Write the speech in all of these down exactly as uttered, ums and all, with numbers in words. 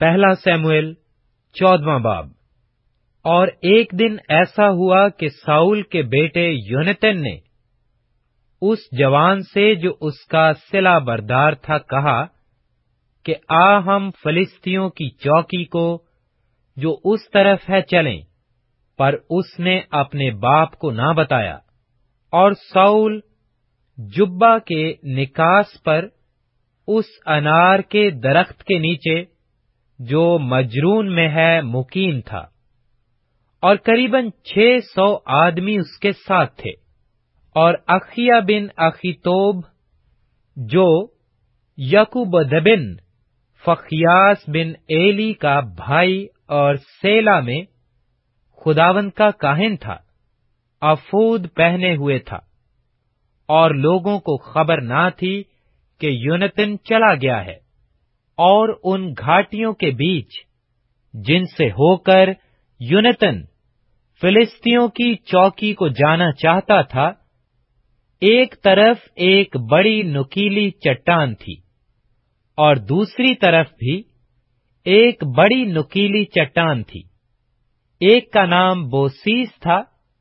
پہلا سیموئیل چودواں باب۔ اور ایک دن ایسا ہوا کہ ساؤل کے بیٹے یونتن نے اس جوان سے جو اس کا صلہ بردار تھا کہا کہ آ ہم فلسطینیوں کی چوکی کو جو اس طرف ہے چلیں، پر اس نے اپنے باپ کو نہ بتایا۔ اور ساؤل جبہ کے نکاس پر اس انار کے درخت کے نیچے جو مجرون میں ہے مقیم تھا، اور قریباً چھ سو آدمی اس کے ساتھ تھے۔ اور اخیا بن اخیتوب جو یعقوبد بن فخیاس بن ایلی کا بھائی اور سیلا میں خداوند کا کاہن تھا، افود پہنے ہوئے تھا، اور لوگوں کو خبر نہ تھی کہ یونتن چلا گیا ہے۔ اور ان گھاٹیوں کے بیچ جن سے ہو کر یونتن فلسطینیوں کی چوکی کو جانا چاہتا تھا، ایک طرف ایک بڑی نکیلی چٹان تھی، اور دوسری طرف بھی ایک بڑی نکیلی چٹان تھی۔ ایک کا نام بوسیس تھا،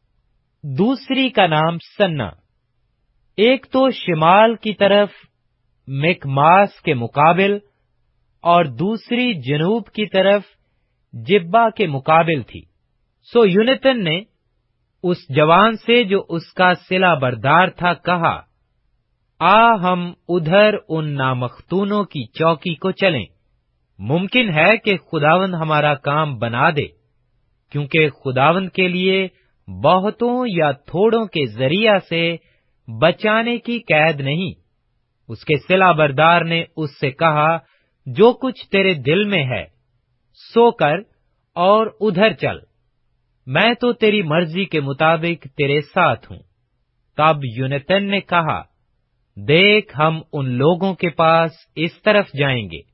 دوسری کا نام سنا۔ ایک تو شمال کی طرف مکماس کے مقابل اور دوسری جنوب کی طرف جبہ کے مقابل تھی۔ سو یونتن نے اس جوان سے جو اس کا صلہ بردار تھا کہا، آ ہم ادھر ان نامختونوں کی چوکی کو چلیں، ممکن ہے کہ خداوند ہمارا کام بنا دے، کیونکہ خداوند کے لیے بہتوں یا تھوڑوں کے ذریعہ سے بچانے کی قید نہیں۔ اس کے صلہ بردار نے اس سے کہا، جو کچھ تیرے دل میں ہے سو کر اور ادھر چل، میں تو تیری مرضی کے مطابق تیرے ساتھ ہوں۔ تب یونتن نے کہا، دیکھ ہم ان لوگوں کے پاس اس طرف جائیں گے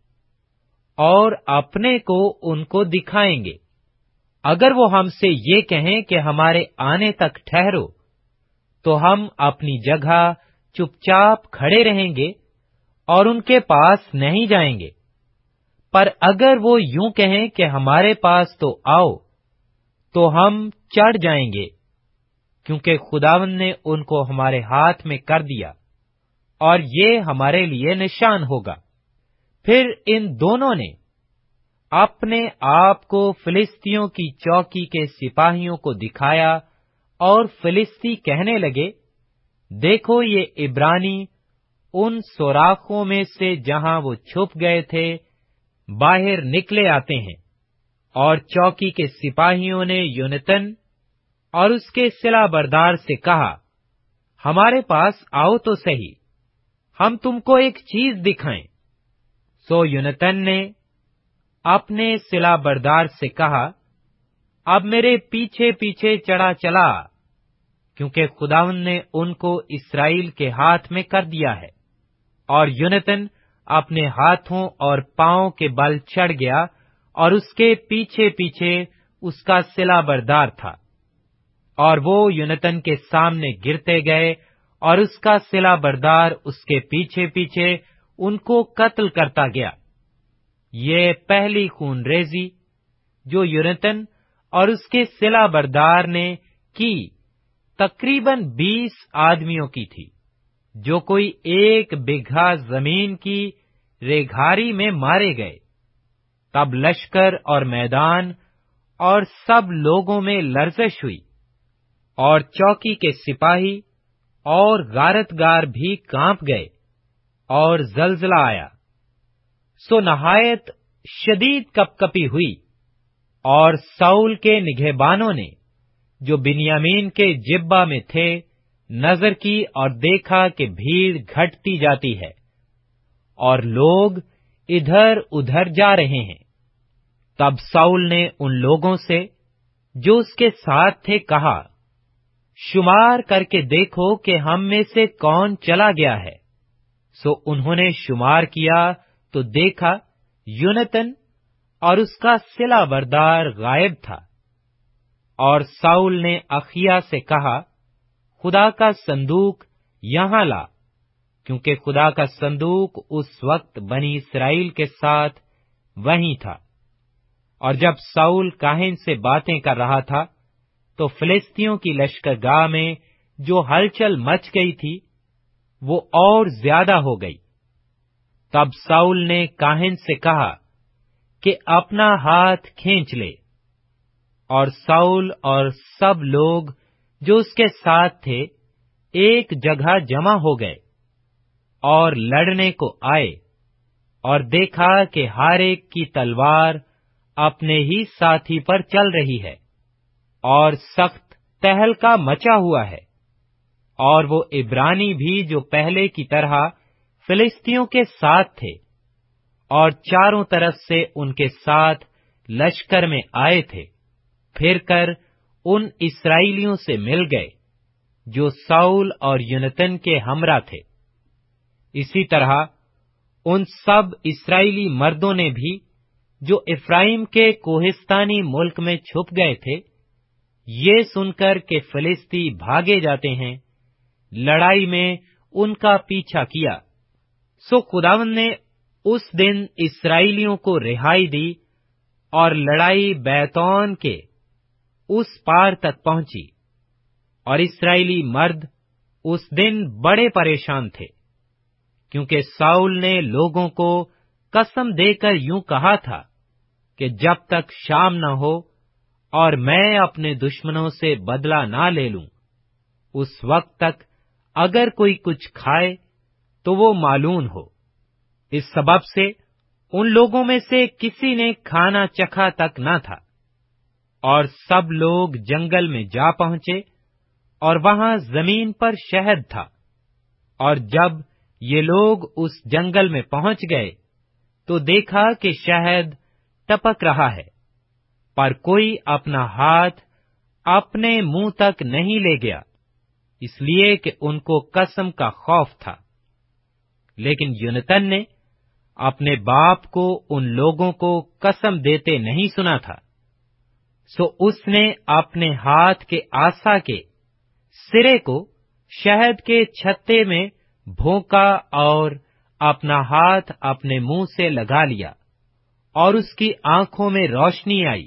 اور اپنے کو ان کو دکھائیں گے۔ اگر وہ ہم سے یہ کہیں کہ ہمارے آنے تک ٹھہرو، تو ہم اپنی جگہ چپ چاپ کھڑے رہیں گے اور ان کے پاس نہیں جائیں گے۔ پر اگر وہ یوں کہیں کہ ہمارے پاس تو آؤ، تو ہم چڑھ جائیں گے، کیونکہ خداوند نے ان کو ہمارے ہاتھ میں کر دیا، اور یہ ہمارے لیے نشان ہوگا۔ پھر ان دونوں نے اپنے آپ کو فلسطینیوں کی چوکی کے سپاہیوں کو دکھایا، اور فلسطی کہنے لگے، دیکھو یہ عبرانی ان سوراخوں میں سے جہاں وہ چھپ گئے تھے باہر نکلے آتے ہیں۔ اور چوکی کے سپاہیوں نے یونتن اور اس کے صلہ بردار سے کہا، ہمارے پاس آؤ تو سہی، ہم تم کو ایک چیز دکھائیں۔ سو یونتن نے اپنے صلہ بردار سے کہا، اب میرے پیچھے پیچھے چڑھا چلا، کیونکہ خداوند نے ان کو اسرائیل کے ہاتھ میں کر دیا ہے۔ اور یونتن اپنے ہاتھوں اور پاؤں کے بل چڑھ گیا، اور اس کے پیچھے پیچھے اس کا صلہ بردار تھا، اور وہ یونتن کے سامنے گرتے گئے، اور اس کا صلہ بردار اس کے پیچھے پیچھے ان کو قتل کرتا گیا۔ یہ پہلی خون ریزی جو یونتن اور اس کے صلہ بردار نے کی تقریباً بیس آدمیوں کی تھی، جو کوئی ایک بگھا زمین کی ریگھاری میں مارے گئے۔ تب لشکر اور میدان اور سب لوگوں میں لرزش ہوئی، اور چوکی کے سپاہی اور غارتگار بھی کانپ گئے، اور زلزلہ آیا۔ سو نہایت شدید کپکپی ہوئی، اور ساؤل کے نگہبانوں نے جو بنیامین کے جبہ میں تھے نظر کی، اور دیکھا کہ بھیڑ گھٹتی جاتی ہے، اور لوگ ادھر ادھر جا رہے ہیں۔ تب ساؤل نے ان لوگوں سے جو اس کے ساتھ تھے کہا، شمار کر کے دیکھو کہ ہم میں سے کون چلا گیا ہے۔ سو انہوں نے شمار کیا تو دیکھا یونتن اور اس کا صلہ بردار غائب تھا۔ اور ساؤل نے اخیا سے کہا، خدا کا صندوق یہاں لا، کیونکہ خدا کا صندوق اس وقت بنی اسرائیل کے ساتھ وہیں تھا۔ اور جب साउल काहिन से बातें कर रहा था, तो फिलिस्तियों की लश्करगाह में जो हलचल मच गई थी, वो और ज्यादा हो गई। तब साउल ने काहिन से कहा कि अपना हाथ खींच ले, और साउल और सब लोग जो उसके साथ थे एक जगह जमा हो गए और लड़ने को आए, और देखा कि हर एक की तलवार अपने ही साथी पर चल रही है, और सख्त तहलका मचा हुआ है। और वो इब्रानी भी जो पहले की तरह फिलिस्तियों के साथ थे, और चारों तरफ से उनके साथ लश्कर में आए थे, फिरकर उन इस्राएलियों से मिल गए जो साउल और योनातान के हमरा थे। इसी तरह उन सब इस्राएली मर्दों ने भी जो इफ्राइम के कोहिस्तानी मुल्क में छुप गए थे, ये सुनकर कि फिलिस्ती भागे जाते हैं, लड़ाई में उनका पीछा किया। सो खुदावंद ने उस दिन इस्राएलियों को रिहाई दी, और लड़ाई बैतौन के उस पार तक पहुंची, और इस्राएली मर्द उस दिन बड़े परेशान थे, क्योंकि साउल ने लोगों को कसम देकर यूं कहा था कि जब तक शाम न हो और मैं अपने दुश्मनों से बदला ना ले लूं, उस वक्त तक अगर कोई कुछ खाए तो वो मालूम हो। इस सबब से उन लोगों में से किसी ने खाना चखा तक न था, और सब लोग जंगल में जा पहुंचे, और वहां जमीन पर शहद था। और जब ये लोग उस जंगल में पहुंच गए, तो देखा कि शहद टपक रहा है, पर कोई अपना हाथ अपने मुंह तक नहीं ले गया, इसलिए कि उनको कसम का खौफ था। लेकिन योनातान ने अपने बाप को उन लोगों को कसम देते नहीं सुना था, सो उसने अपने हाथ के आसा के सिरे को शहद के छत्ते में भोंका और अपना हाथ अपने मुंह से लगा लिया, और उसकी आंखों में रोशनी आई।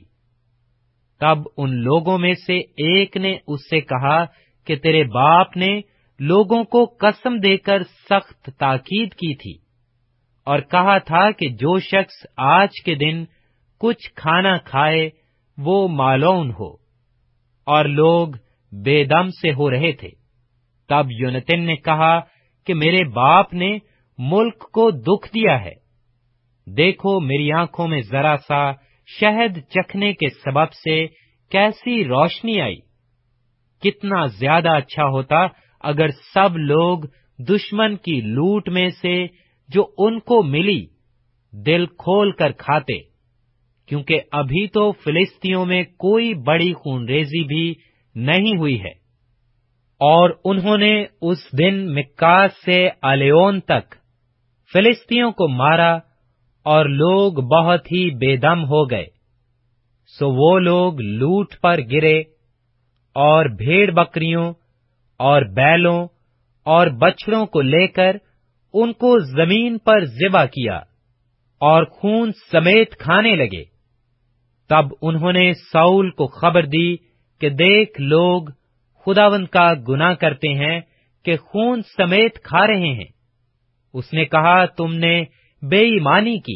तब उन लोगों में से एक ने उससे कहा कि तेरे बाप ने लोगों को कसम देकर सख्त ताकीद की थी, और कहा था कि जो शख्स आज के दिन कुछ खाना खाए वो मालूम हो, और लोग बेदम से हो रहे थे। तब योनातान ने कहा कि मेरे बाप ने मुल्क को दुख दिया है। देखो, मेरी आंखों में जरा सा शहद चखने के सबब से कैसी रोशनी आई। कितना ज्यादा अच्छा होता अगर सब लोग दुश्मन की लूट में से जो उनको मिली दिल खोल कर खाते, क्योंकि अभी तो फिलिस्तियों में कोई बड़ी खूनरेजी भी नहीं हुई है। और उन्होंने उस दिन मिक्कास से अलेओन तक फिलिस्तियों को मारा, और लोग बहुत ही बेदम हो गए। सो वो लोग लूट पर गिरे, और भेड़ बकरियों और बैलों और बछड़ों को लेकर उनको जमीन पर ज़िबा किया, और खून समेत खाने लगे। तब उन्होंने साउल को खबर दी कि देख, लोग खुदावंद का गुनाह करते हैं कि खून समेत खा रहे हैं। उसने कहा, तुमने बेईमानी की,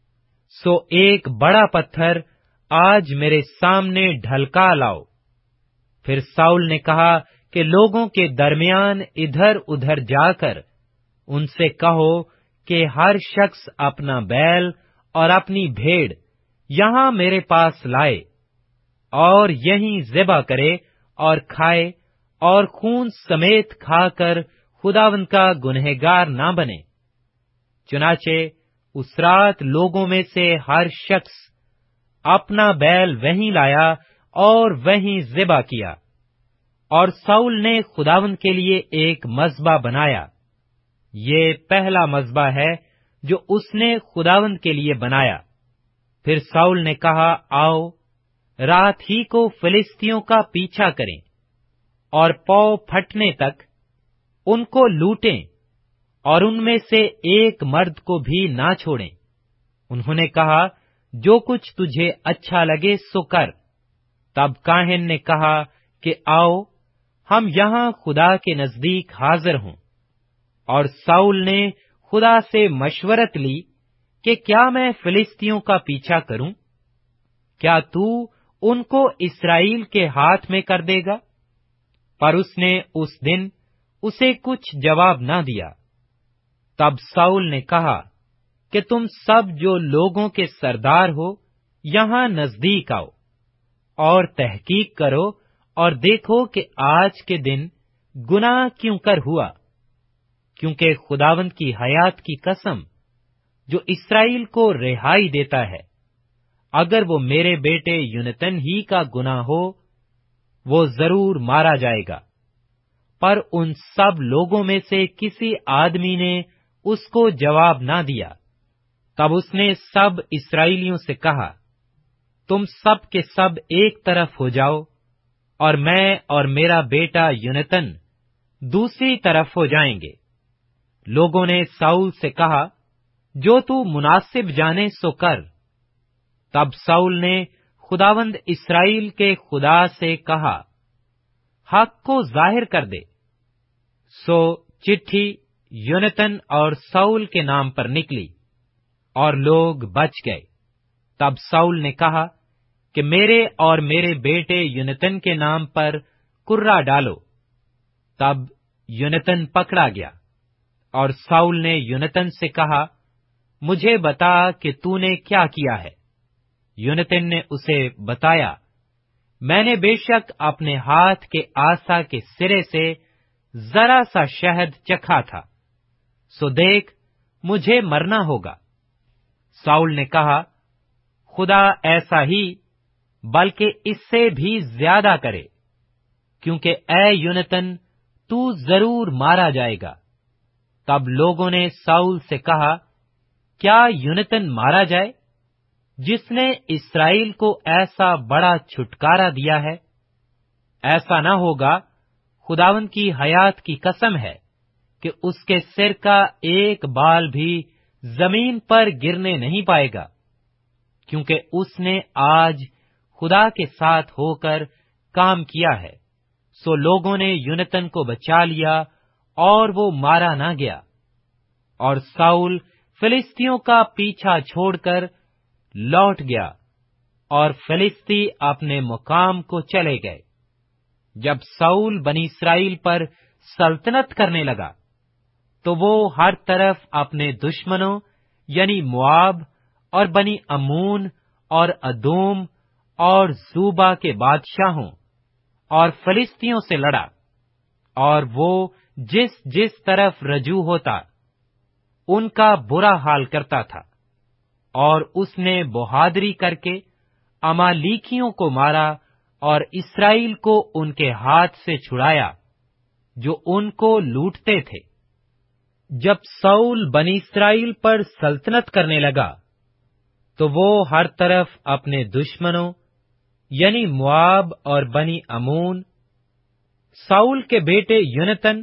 सो एक बड़ा पत्थर आज मेरे सामने ढलका लाओ। फिर साउल ने कहा कि लोगों के दरमियान इधर उधर जाकर उनसे कहो कि हर शख्स अपना बैल और अपनी भेड़ यहाँ मेरे पास लाए, और यहीं ज़िबा करे और खाए, और खून समेत खाकर खुदावंद का गुनहगार ना बने। चुनाचे उस रात लोगों में से हर शख्स अपना बैल वहीं लाया और वहीं ज़िबा किया। और साउल ने खुदावंद के लिए एक मज़बा बनाया। ये पहला मज़बा है जो उसने खुदावंद के लिए बनाया। फिर साउल ने कहा, आओ, रात ही को फिलिस्तियों का पीछा करें, और पौ फटने तक उनको लूटें, और उनमें से एक मर्द को भी ना छोड़ें। उन्होंने कहा, जो कुछ तुझे अच्छा लगे सो कर। तब काहन ने कहा कि आओ, हम यहाँ खुदा के नजदीक हाजिर हों। और साउल ने खुदा से मशवरत ली कि क्या मैं फिलिस्तियों का पीछा करूं? क्या तू उनको इस्राएल के हाथ में कर देगा? पर उसने उस दिन उसे कुछ जवाब न दिया। तब साउल ने कहा कि तुम सब जो लोगों के सरदार हो, यहाँ नजदीक आओ और तहकीक करो और देखो कि आज के दिन गुनाह क्यों कर हुआ, क्योंकि खुदावंद की हयात की कसम जो इस्राएल को रिहाई देता है, अगर वो मेरे बेटे यूनतन ही का गुनाह हो, वो जरूर मारा जाएगा। पर उन सब लोगों में से किसी आदमी ने उसको जवाब ना दिया। तब उसने सब इस्राएलियों से कहा, तुम सब के सब एक तरफ हो जाओ और मैं और मेरा बेटा यूनतन दूसरी तरफ हो जाएंगे। लोगों ने साउल से कहा, जो तू मुनासिब जाने सो कर। तब साउल ने खुदावंद इस्राएल के खुदा से कहा, हक को जाहिर कर दे। सो चिट्ठी यूनतन और साउल के नाम पर निकली और लोग बच गए। तब साउल ने कहा कि मेरे और मेरे बेटे यूनतन के नाम पर कुर्रा डालो। तब यूनतन पकड़ा गया और साउल ने यूनतन से कहा, मुझे बता कि तूने क्या किया है। यूनतन ने उसे बताया, मैंने बेशक अपने हाथ के आसा के सिरे से जरा सा शहद चखा था, सो देख मुझे मरना होगा। साउल ने कहा, खुदा ऐसा ही बल्कि इससे भी ज्यादा करे, क्योंकि ऐ यूनतन तू जरूर मारा जाएगा। तब लोगों ने साउल से कहा, क्या यूनतन मारा जाए जिसने इस्राएल को ऐसा बड़ा छुटकारा दिया है? ऐसा न होगा, खुदावंद की हयात की कसम है कि उसके सिर का एक बाल भी जमीन पर गिरने नहीं पाएगा, क्योंकि उसने आज खुदा के साथ होकर काम किया है। सो लोगों ने यूनतन को बचा लिया और वो मारा न गया। और साउल फिलिस्तियों का पीछा छोड़कर लौट गया और फिलिस्ती अपने मुकाम को चले गए। जब साउल बनी इस्राएल पर सल्तनत करने लगा, तो वो हर तरफ अपने दुश्मनों यानी मोआब और बनी अम्मोन और अदोम और सूबा के बादशाहों और फिलिस्तियों से लड़ा। और वो जिस जिस तरफ रजू होता, उनका बुरा हाल करता था। और उसने बहादुरी करके अमालीकियों को मारा और इस्राएल को उनके हाथ से छुड़ाया, जो उनको लूटते थे। जब साउल बनी इस्राएल पर सल्तनत करने लगा, तो वो हर तरफ अपने दुश्मनों यानी मोआब और बनी अम्मोन, साउल के बेटे यूनतन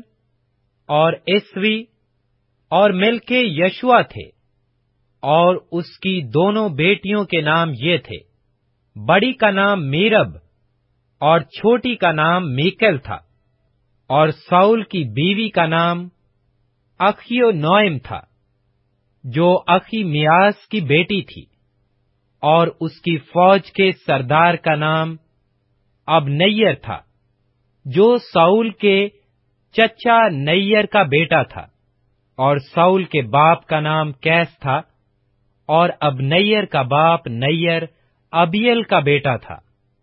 और इस्वी और मिलके यशुआ थे। और उसकी दोनों बेटियों के नाम ये थे, बड़ी का नाम मीरब और छोटी का नाम मीकल था। और साउल की बीवी का नाम अखियो नोएम था, जो अखीमियास की बेटी थी। और उसकी फौज के सरदार का नाम अबनैयर था, जो साउल के चचा नैयर का बेटा था। और साउल के बाप का नाम कैस था, और अबनैयर का बाप नैयर अबियल का बेटा था।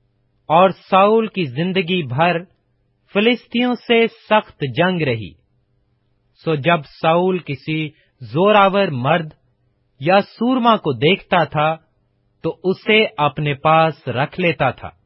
और साउल की जिंदगी भर फिलिस्तियों से सख्त जंग रही। सो जब साउल किसी जोरावर मर्द या सूरमा को देखता था, तो उसे अपने पास रख लेता था।